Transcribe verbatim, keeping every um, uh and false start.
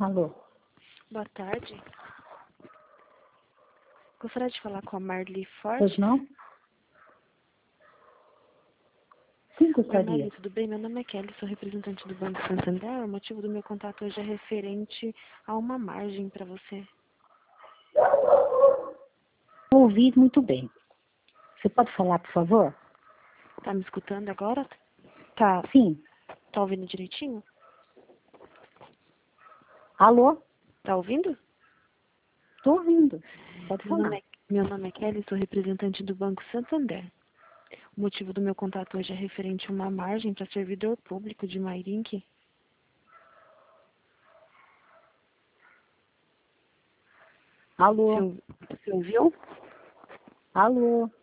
Alô? Boa tarde. Gostaria de falar com a Marli Pois Forte. não? Sim, Oi, gostaria. Marli, tudo bem? Meu nome é Kelly, sou representante do Banco Santander. O motivo do meu contato hoje é referente a uma margem para você. Ouvi muito bem. Você pode falar, por favor? Tá me escutando agora? Tá, sim. Tá ouvindo direitinho? Alô? Tá ouvindo? Tô ouvindo. Pode Meu nome falar. é, meu nome é Kelly, sou representante do Banco Santander. O motivo do meu contato hoje é referente a uma margem para servidor público de Mairink. Você, Alô? ou- você ouviu? Alô?